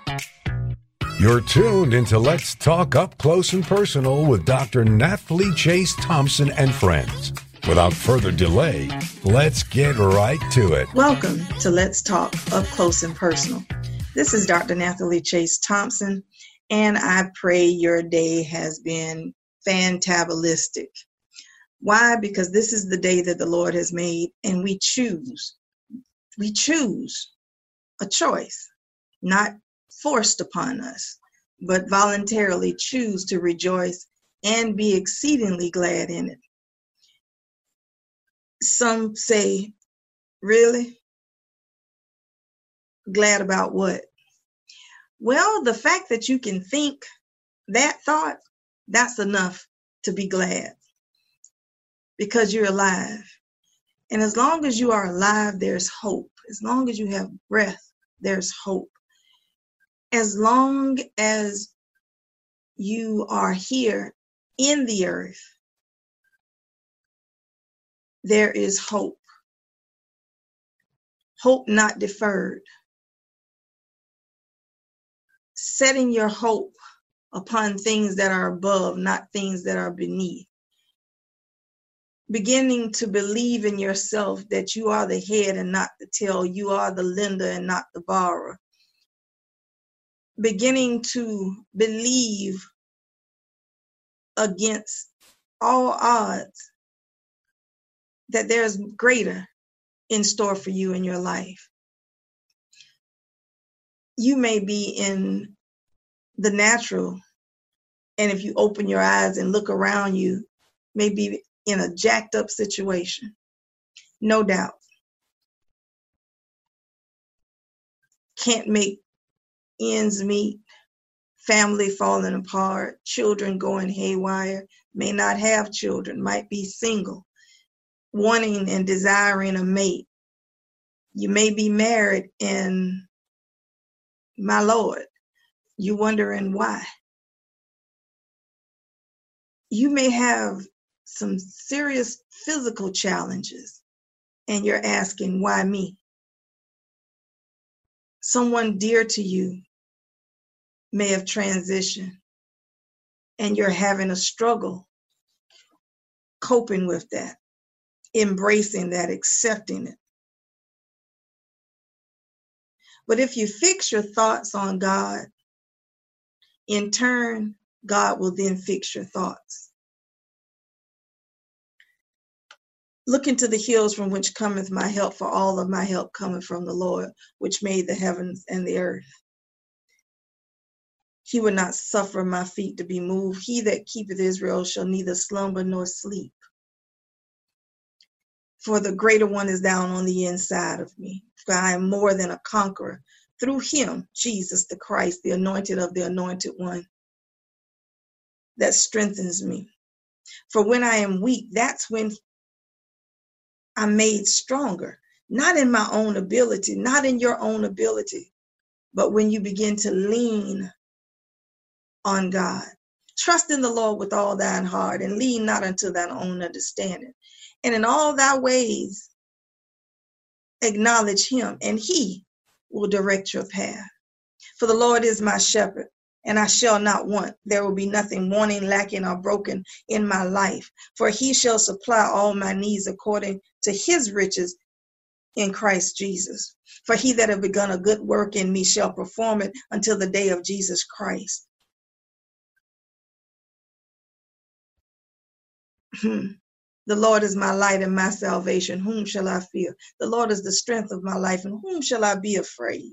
You're tuned into Let's Talk Up Close and Personal with Dr. Nathalie Chase Thompson and friends. Without further delay, let's get right to it. Welcome to Let's Talk Up Close and Personal. This is Dr. Nathalie Chase Thompson, and I pray your day has been fantabalistic. Why? Because this is the day that the Lord has made, and we choose a choice, not forced upon us, but voluntarily choose to rejoice and be exceedingly glad in it. Some say, really? Glad about what? Well, the fact that you can think that thought, that's enough to be glad because you're alive. And as long as you are alive, there's hope. As long as you have breath, there's hope. As long as you are here in the earth, there is hope. Hope not deferred. Setting your hope upon things that are above, not things that are beneath. Beginning to believe in yourself that you are the head and not the tail. You are the lender and not the borrower. Beginning to believe against all odds that there's greater in store for you in your life. You may be in the natural, and if you open your eyes and look around you, maybe in a jacked up situation. No doubt. Can't make ends meet, family falling apart, children going haywire, may not have children, might be single, wanting and desiring a mate. You may be married and, my Lord, you wondering why. You may have some serious physical challenges and you're asking, why me? Someone dear to you may have transitioned and you're having a struggle coping with that, embracing that, accepting it. But if you fix your thoughts on God, in turn, God will then fix your thoughts. Look into the hills from which cometh my help, for all of my help cometh from the Lord, which made the heavens and the earth. He would not suffer my feet to be moved. He that keepeth Israel shall neither slumber nor sleep. For the greater one is down on the inside of me. For I am more than a conqueror through him, Jesus the Christ, the anointed of the anointed one, that strengthens me. For when I am weak, that's when I'm made stronger. Not in my own ability, not in your own ability, but when you begin to lean on God. Trust in the Lord with all thine heart and lean not unto thine own understanding. And in all thy ways, acknowledge him, and he will direct your path. For the Lord is my shepherd, and I shall not want. There will be nothing wanting, lacking, or broken in my life. For he shall supply all my needs according to his riches in Christ Jesus. For he that hath begun a good work in me shall perform it until the day of Jesus Christ. The Lord is my light and my salvation. Whom shall I fear? The Lord is the strength of my life, and whom shall I be afraid?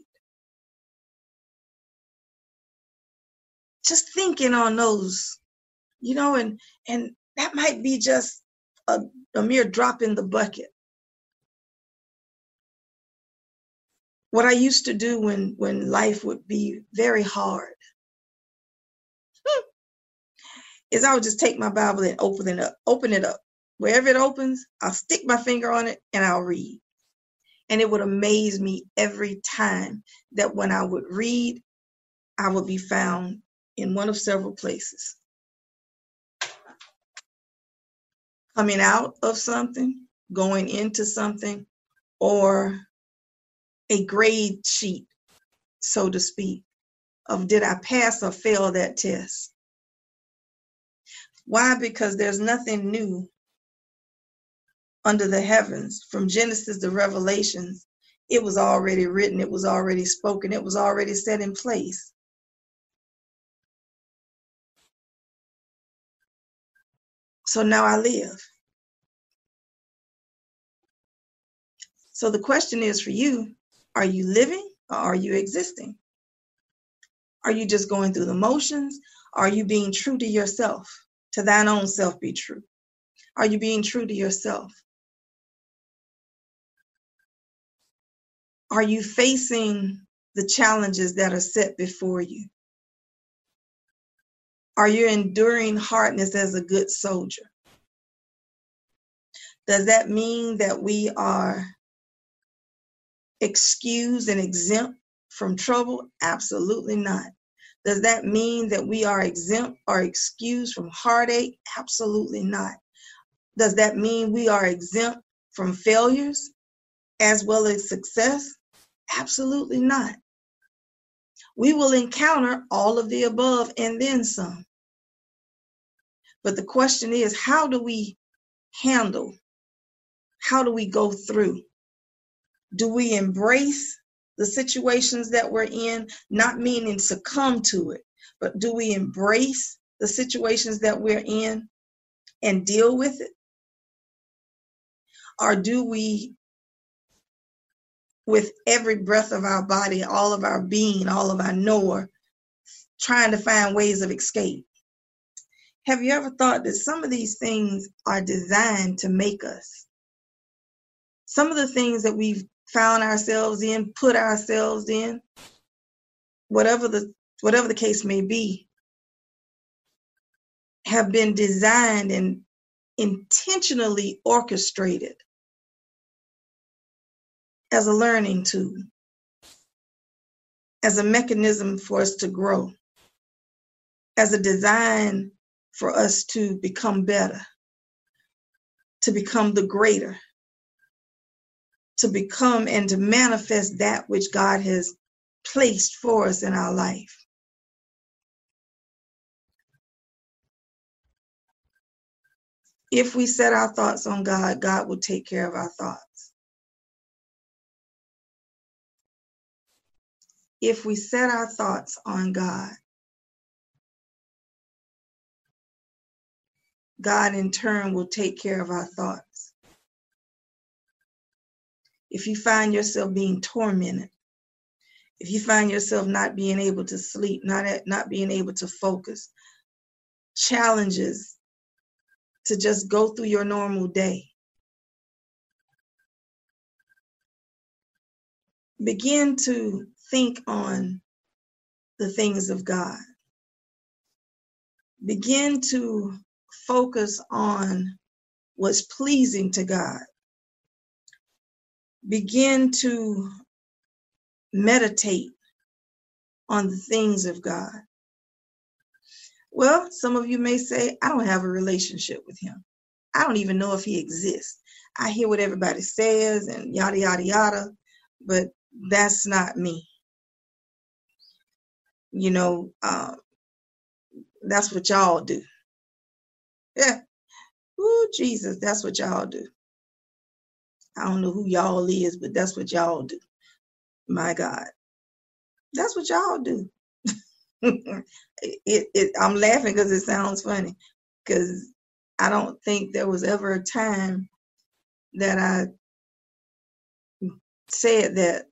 Just thinking on those, and that might be just a mere drop in the bucket. What I used to do when life would be very hard is I would just take my Bible and open it up. Wherever it opens, I'll stick my finger on it and I'll read. And it would amaze me every time that when I would read, I would be found in one of several places. Coming out of something, going into something, or a grade sheet, so to speak, of did I pass or fail that test? Why? Because there's nothing new under the heavens. From Genesis to Revelations, it was already written, it was already spoken, it was already set in place. So now I live. So the question is for you, are you living or are you existing? Are you just going through the motions? Are you being true to yourself? To thine own self be true. Are you being true to yourself? Are you facing the challenges that are set before you? Are you enduring hardness as a good soldier? Does that mean that we are excused and exempt from trouble? Absolutely not. Does that mean that we are exempt or excused from heartache? Absolutely not. Does that mean we are exempt from failures as well as success? Absolutely not. We will encounter all of the above and then some. But the question is, how do we handle? How do we go through? Do we embrace the situations that we're in, not meaning succumb to it, but do we embrace the situations that we're in and deal with it? Or do we, with every breath of our body, all of our being, all of our knower, trying to find ways of escape? Have you ever thought that some of these things are designed to make us? Some of the things that we've found ourselves in, put ourselves in, whatever the case may be, have been designed and intentionally orchestrated as a learning tool, as a mechanism for us to grow, as a design for us to become better, to become the greater, to become and to manifest that which God has placed for us in our life. If we set our thoughts on God, God will take care of our thoughts. If we set our thoughts on God, God in turn will take care of our thoughts. If you find yourself being tormented, if you find yourself not being able to sleep, not being able to focus, challenges to just go through your normal day, begin to think on the things of God. Begin to focus on what's pleasing to God. Begin to meditate on the things of God. Well, some of you may say, I don't have a relationship with him. I don't even know if he exists. I hear what everybody says and yada, yada, yada, but that's not me. You know, that's what y'all do. Yeah. Ooh, Jesus, that's what y'all do. I don't know who y'all is, but that's what y'all do. My God. That's what y'all do. I'm laughing because it sounds funny, because I don't think there was ever a time that I said that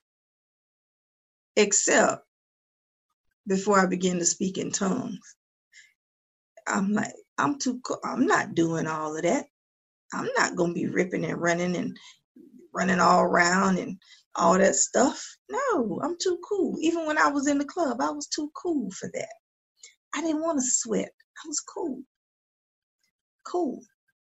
except before I began to speak in tongues. I'm like, I'm not doing all of that. I'm not going to be ripping and running all around and all that stuff. No, I'm too cool. Even when I was in the club, I was too cool for that. I didn't want to sweat. I was cool. Cool.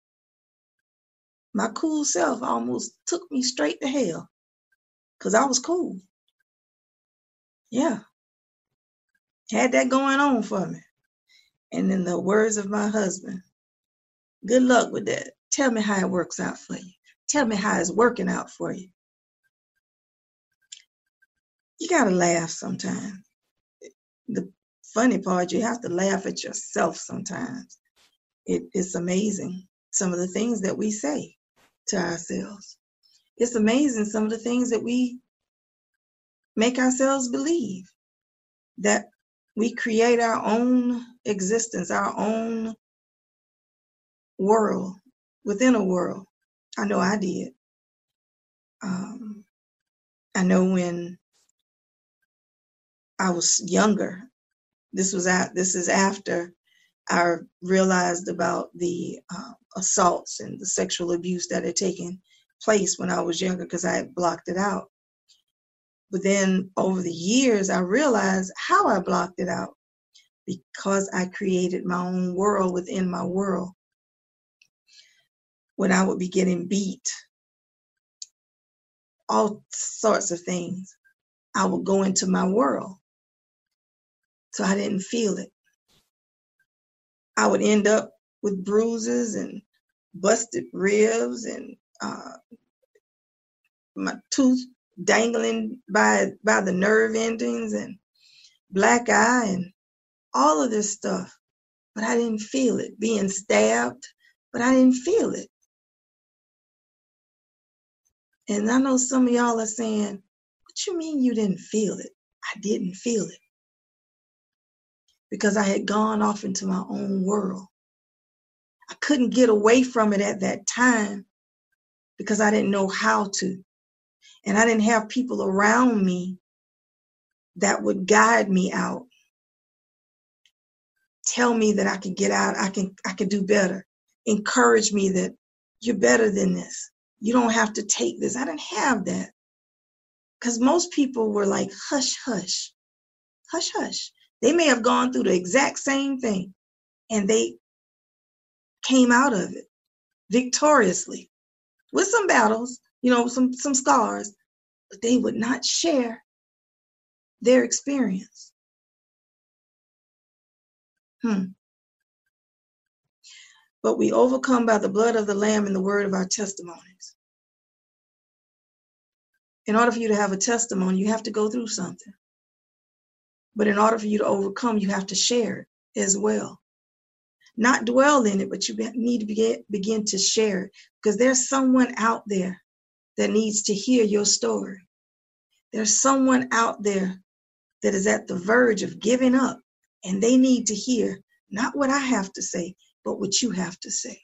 My cool self almost took me straight to hell because I was cool. Yeah. Had that going on for me. And in the words of my husband, good luck with that. Tell me how it works out for you. Tell me how it's working out for you. You got to laugh sometimes. the funny part, you have to laugh at yourself sometimes. It's amazing some of the things that we say to ourselves. It's amazing some of the things that we make ourselves believe, that we create our own existence, our own world within a world. I know I did. I know when I was younger, this is after I realized about the assaults and the sexual abuse that had taken place when I was younger, because I had blocked it out. But then over the years, I realized how I blocked it out, because I created my own world within my world. When I would be getting beat, all sorts of things, I would go into my world. So I didn't feel it. I would end up with bruises and busted ribs and my tooth dangling by the nerve endings and black eye and all of this stuff. But I didn't feel it. Being stabbed, but I didn't feel it. And I know some of y'all are saying, what you mean you didn't feel it? I didn't feel it. Because I had gone off into my own world. I couldn't get away from it at that time because I didn't know how to. And I didn't have people around me that would guide me out. Tell me that I could get out, I could do better. Encourage me that you're better than this. You don't have to take this. I didn't have that. Because most people were like, hush, hush, hush, hush. They may have gone through the exact same thing and they came out of it victoriously with some battles, some scars, but they would not share their experience. But we overcome by the blood of the Lamb and the word of our testimonies. In order for you to have a testimony, you have to go through something. But in order for you to overcome, you have to share it as well. Not dwell in it, but you need to begin to share it, because there's someone out there that needs to hear your story. There's someone out there that is at the verge of giving up, and they need to hear not what I have to say, but what you have to say.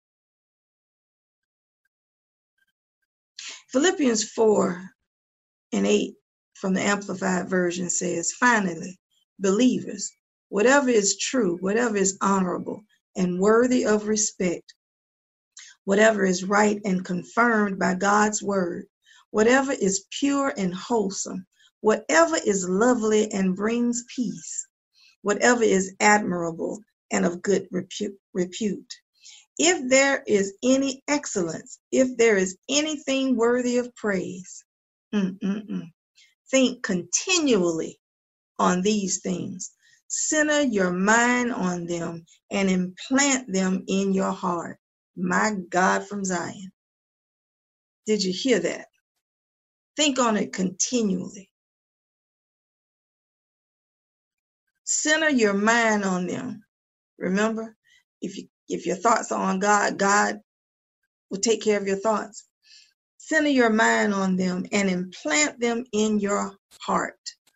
Philippians 4:8 from the Amplified Version says, finally, believers, whatever is true, whatever is honorable and worthy of respect, whatever is right and confirmed by God's word, whatever is pure and wholesome, whatever is lovely and brings peace, whatever is admirable and of good repute. If there is any excellence, if there is anything worthy of praise, think continually on these things. Center your mind on them and implant them in your heart. My God from Zion. Did you hear that? Think on it continually. Center your mind on them. Remember, if your thoughts are on God, God will take care of your thoughts. Center your mind on them and implant them in your heart.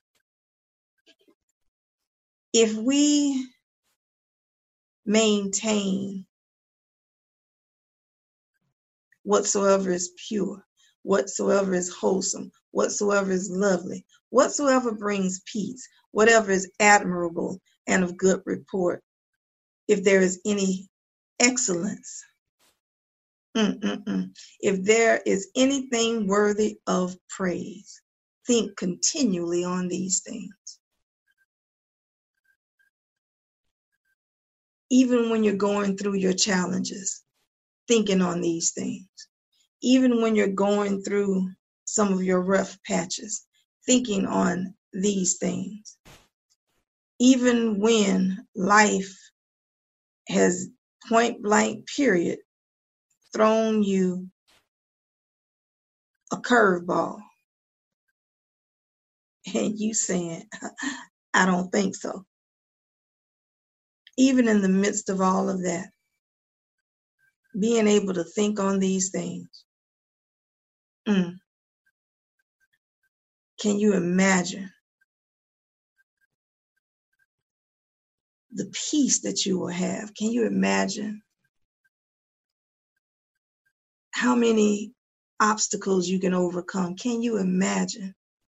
If we maintain whatsoever is pure, whatsoever is wholesome, whatsoever is lovely, whatsoever brings peace, whatever is admirable and of good report, if there is any excellence, if there is anything worthy of praise, think continually on these things. Even when you're going through your challenges, thinking on these things. Even when you're going through some of your rough patches, thinking on these things. Even when life has point blank period thrown you a curveball and you saying, I don't think so. Even in the midst of all of that, being able to think on these things. Can you imagine the peace that you will have? Can you imagine how many obstacles you can overcome? Can you imagine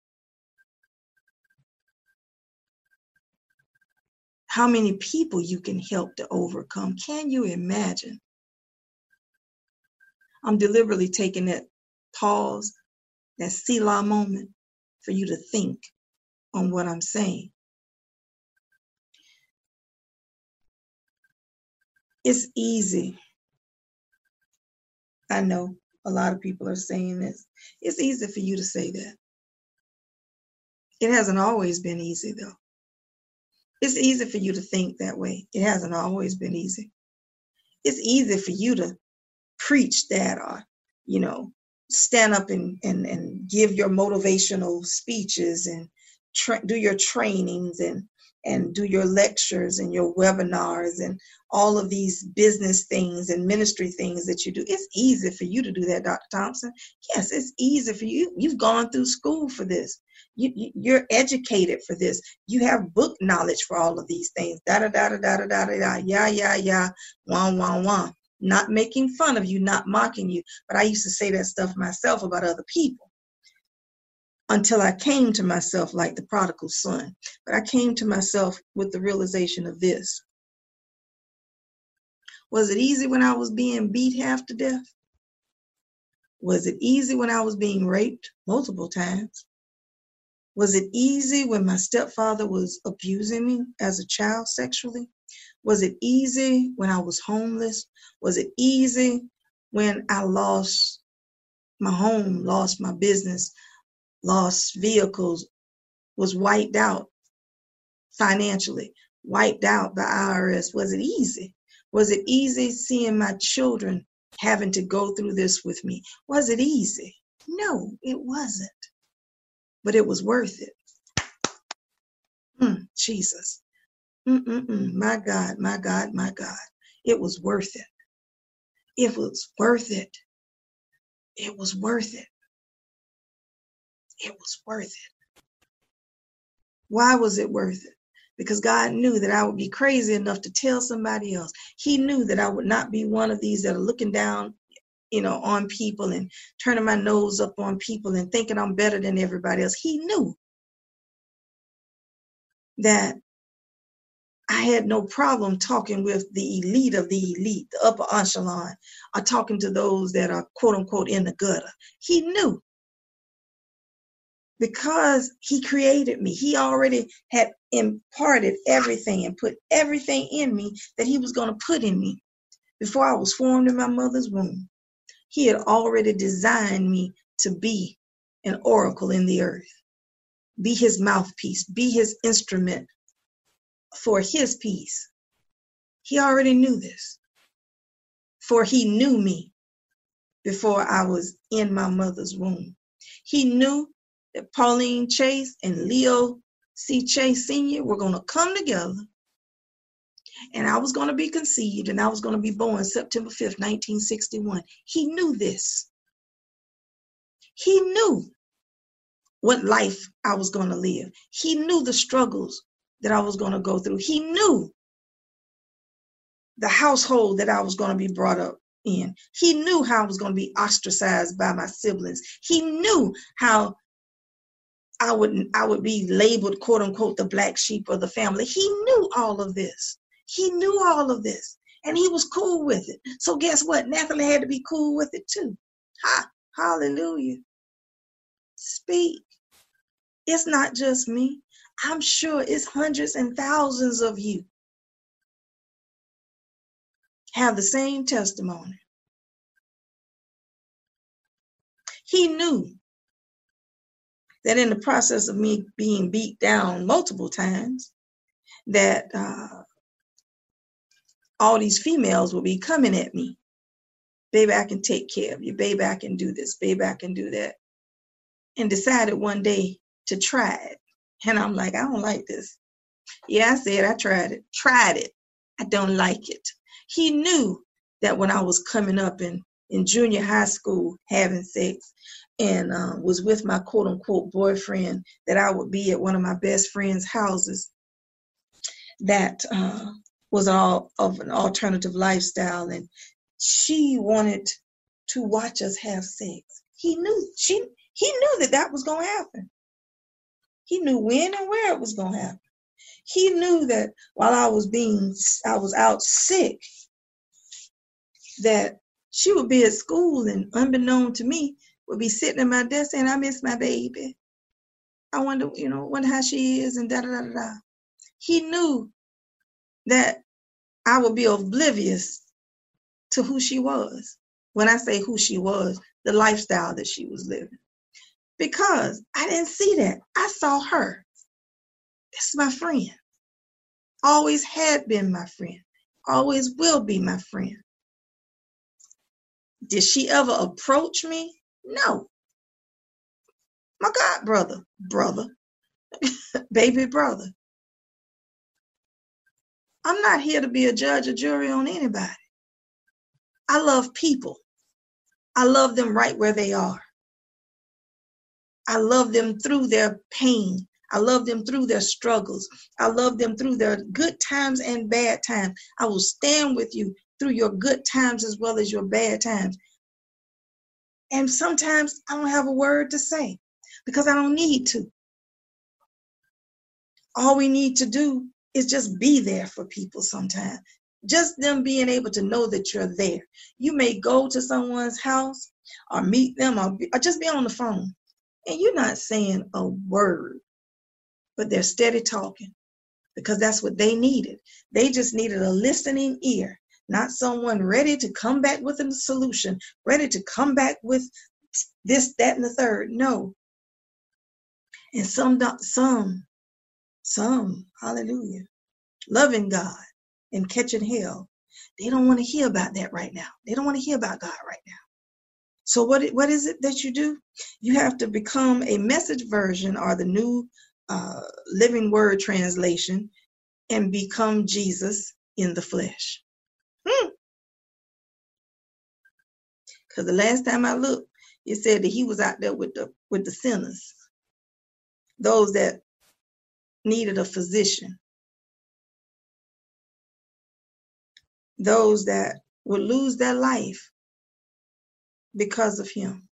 how many people you can help to overcome? Can you imagine? I'm deliberately taking that pause, that Selah moment, for you to think on what I'm saying. It's easy. I know a lot of people are saying this. It's easy for you to say that. It hasn't always been easy, though. It's easy for you to think that way. It hasn't always been easy. It's easy for you to preach that, or, stand up and give your motivational speeches and do your trainings and do your lectures and your webinars and all of these business things and ministry things that you do. It's easy for you to do that, Dr. Thompson. Yes, it's easy for you. You've gone through school for this. You're educated for this. You have book knowledge for all of these things. Yeah. Wah. Not making fun of you, not mocking you. But I used to say that stuff myself about other people until I came to myself like the prodigal son. But I came to myself with the realization of this. Was it easy when I was being beat half to death? Was it easy when I was being raped multiple times? Was it easy when my stepfather was abusing me as a child sexually? Was it easy when I was homeless? Was it easy when I lost my home, lost my business, lost vehicles, was wiped out financially, wiped out by IRS? Was it easy? Was it easy seeing my children having to go through this with me? Was it easy? No, it wasn't. But it was worth it. Jesus. My God. It was worth it. It was worth it. It was worth it. It was worth it. Why was it worth it? Because God knew that I would be crazy enough to tell somebody else. He knew that I would not be one of these that are looking down, on people and turning my nose up on people and thinking I'm better than everybody else. He knew that I had no problem talking with the elite of the elite, the upper echelon, or talking to those that are quote unquote in the gutter. He knew, because he created me. He already had imparted everything and put everything in me that he was going to put in me before I was formed in my mother's womb. He had already designed me to be an oracle in the earth, be his mouthpiece, be his instrument for his peace. He already knew this, for he knew me before I was in my mother's womb. He knew that Pauline Chase and Leo C. Chase Sr. were going to come together, and I was going to be conceived, and I was going to be born September 5th, 1961. He knew this. He knew what life I was going to live. He knew the struggles that I was going to go through. He knew the household that I was going to be brought up in. He knew how I was going to be ostracized by my siblings. He knew how I would be labeled, quote unquote, the black sheep of the family. He knew all of this. He knew all of this, and he was cool with it. So guess what? Nathalie had to be cool with it too. Hallelujah. Speak. It's not just me. I'm sure it's hundreds and thousands of you have the same testimony. He knew that in the process of me being beat down multiple times, that all these females will be coming at me. Baby, I can take care of you. Baby, I can do this. Baby, I can do that. And decided one day to try it. And I'm like, I don't like this. Yeah, I said I tried it. Tried it. I don't like it. He knew that when I was coming up in junior high school having sex and was with my quote unquote boyfriend, that I would be at one of my best friend's houses that was all of an alternative lifestyle, and she wanted to watch us have sex. He knew that was going to happen. He knew when and where it was going to happen. He knew that while I was out sick, that she would be at school and unbeknown to me would be sitting at my desk saying, I miss my baby. I wonder how she is and da da da da. He knew that I would be oblivious to who she was. When I say who she was, the lifestyle that she was living. Because I didn't see that. I saw her. This is my friend. Always had been my friend. Always will be my friend. Did she ever approach me? No. My God brother, baby brother. I'm not here to be a judge or jury on anybody. I love people. I love them right where they are. I love them through their pain. I love them through their struggles. I love them through their good times and bad times. I will stand with you through your good times as well as your bad times. And sometimes I don't have a word to say because I don't need to. All we need to do is just be there for people sometimes. Just them being able to know that you're there. You may go to someone's house or meet them or just be on the phone. And you're not saying a word, but they're steady talking because that's what they needed. They just needed a listening ear, not someone ready to come back with a solution, ready to come back with this, that, and the third. No. And some, hallelujah, loving God and catching hell, they don't want to hear about that right now. They don't want to hear about God right now. So what is it that you do? You have to become a Message version or the New Living Word translation and become Jesus in the flesh. Because the last time I looked, it said that he was out there with the sinners, those that needed a physician, those that would lose their life because of him.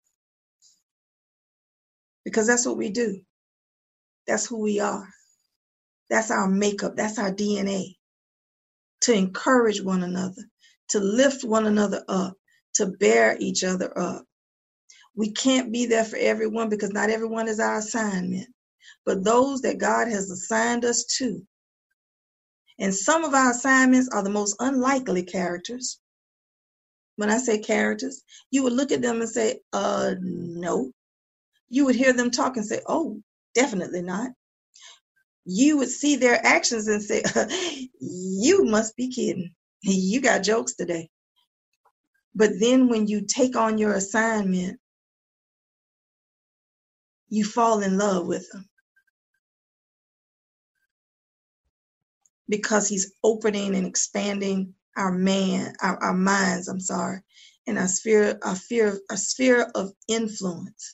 Because that's what we do. That's who we are. That's our makeup. That's our DNA. To encourage one another, to lift one another up, to bear each other up. We can't be there for everyone because not everyone is our assignment. But those that God has assigned us to, and some of our assignments are the most unlikely characters. When I say characters, you would look at them and say, no. You would hear them talk and say, oh, definitely not. You would see their actions and say, you must be kidding. You got jokes today. But then when you take on your assignment, you fall in love with them. Because he's opening and expanding our minds, and our sphere of influence.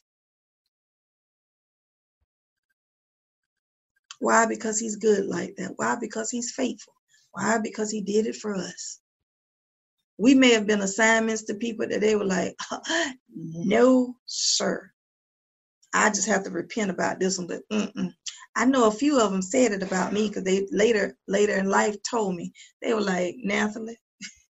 Why? Because he's good like that. Why? Because he's faithful. Why? Because he did it for us. We may have been assignments to people that they were like, no, sir. I just have to repent about this one, but I know a few of them said it about me because they later in life told me. They were like, Nathalie,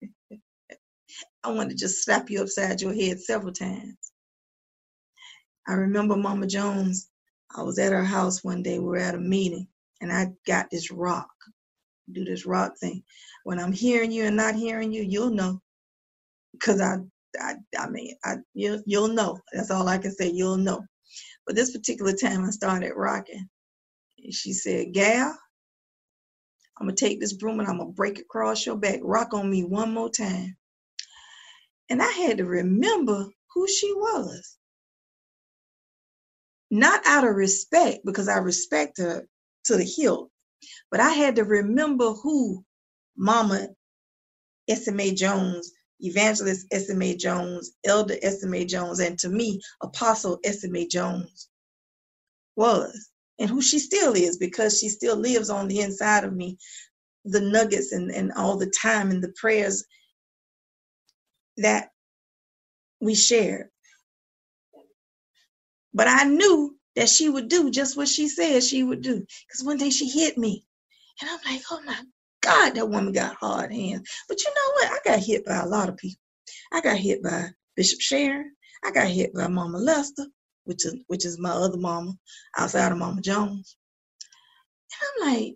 I want to just slap you upside your head several times. I remember Mama Jones. I was at her house one day. We were at a meeting, and I got this rock. Do this rock thing. When I'm hearing you and not hearing you, you'll know. Because you'll know. That's all I can say. You'll know. But this particular time, I started rocking. And she said, Gal, I'm going to take this broom and I'm going to break it across your back. Rock on me one more time. And I had to remember who she was. Not out of respect, because I respect her to the hilt. But I had to remember who Mama S.M.A. Jones, Evangelist S.M.A. Jones, Elder S.M.A. Jones, and to me, Apostle S.M.A. Jones was, and who she still is, because she still lives on the inside of me, the nuggets and all the time and the prayers that we shared. But I knew that she would do just what she said she would do, because one day she hit me, and I'm like, oh my God, that woman got hard hands. But you know what? I got hit by a lot of people. I got hit by Bishop Sharon. I got hit by Mama Lester, which is my other mama outside of Mama Jones. And I'm like,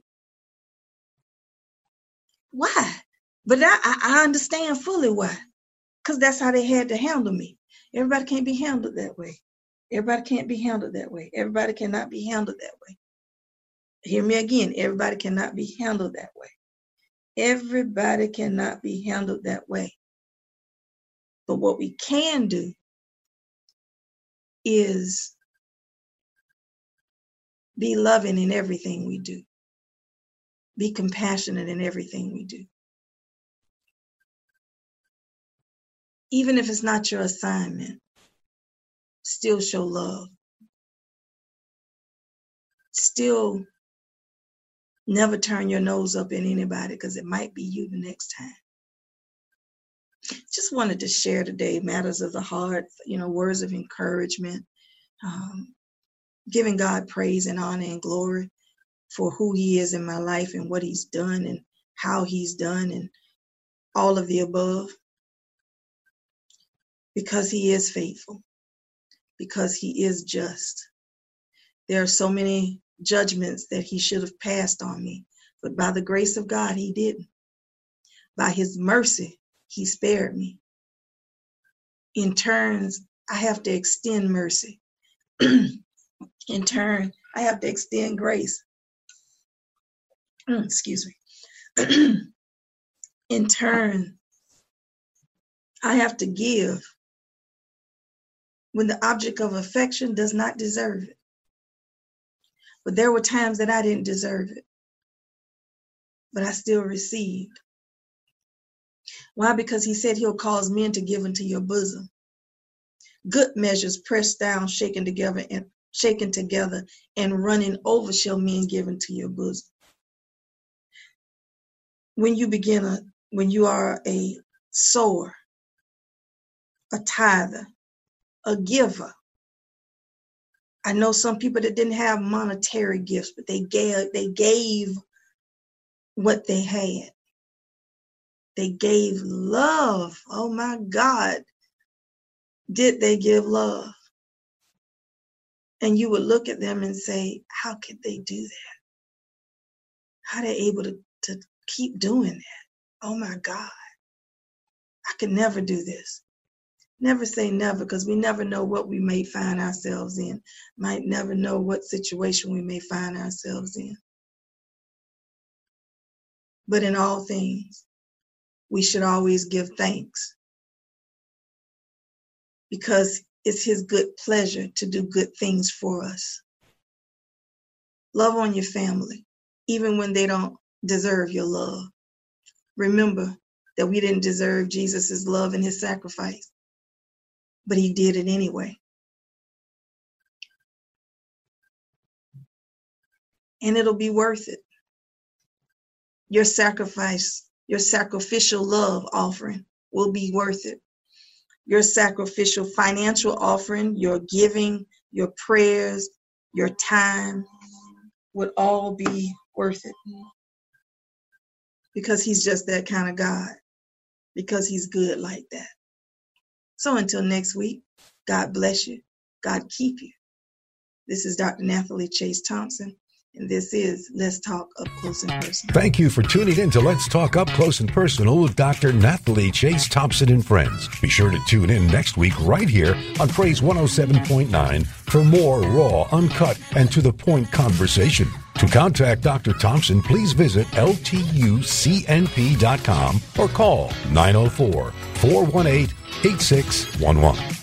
why? But I understand fully why. Because that's how they had to handle me. Everybody can't be handled that way. Everybody can't be handled that way. Everybody cannot be handled that way. Hear me again. Everybody cannot be handled that way. Everybody cannot be handled that way. But what we can do is be loving in everything we do. Be compassionate in everything we do. Even if it's not your assignment, still show love. Still never turn your nose up at anybody, because it might be you the next time. Just wanted to share today matters of the heart, words of encouragement, giving God praise and honor and glory for who he is in my life and what he's done and how he's done and all of the above. Because he is faithful, because he is just. There are so many judgments that he should have passed on me, but by the grace of God, he didn't. By his mercy, he spared me. In turns, I have to extend mercy. In turn, I have to extend grace. Excuse me. In turn, I have to give when the object of affection does not deserve it. But there were times that I didn't deserve it, but I still received. Why? Because he said he'll cause men to give into your bosom. Good measures pressed down, shaken together, and running over shall men give into your bosom. When you are a sower, a tither, a giver. I know some people that didn't have monetary gifts, but they gave what they had. They gave love. Oh my God. Did they give love? And you would look at them and say, how could they do that? How are they able to keep doing that? Oh my God. I could never do this. Never say never, because we never know what we may find ourselves in. Might never know what situation we may find ourselves in. But in all things, we should always give thanks, because it's his good pleasure to do good things for us. Love on your family, even when they don't deserve your love. Remember that we didn't deserve Jesus' love and his sacrifice, but he did it anyway. And it'll be worth it. Your sacrifice, your sacrificial love offering will be worth it. Your sacrificial financial offering, your giving, your prayers, your time would all be worth it. Because he's just that kind of God. Because he's good like that. So until next week, God bless you. God keep you. This is Dr. Nathalie Chase Thompson, and this is Let's Talk Up Close and Personal. Thank you for tuning in to Let's Talk Up Close and Personal with Dr. Nathalie Chase Thompson and friends. Be sure to tune in next week right here on Praise 107.9 for more raw, uncut, and to-the-point conversation. To contact Dr. Thompson, please visit ltucnp.com or call 904-418-8611.